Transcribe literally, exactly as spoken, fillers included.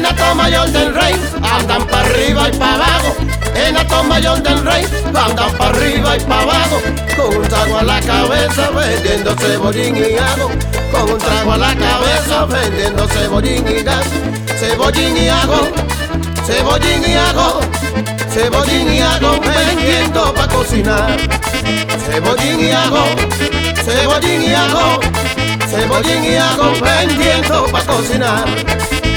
En la toma mayor del rey andan pa' arriba y pa' abajo. En la toma mayor del rey andan pa' arriba y pa' abajo. Con un trago a la cabeza vendiendo cebollín y ajo. Con un trago a la cabeza vendiendo cebollín y ajo. Cebollín y ajo, cebollín y ajo, cebollín y ajo vendiendo pa' cocinar. Cebollín y ajo, cebollín y ajo, cebollín y ajo vendiendo pa' cocinar.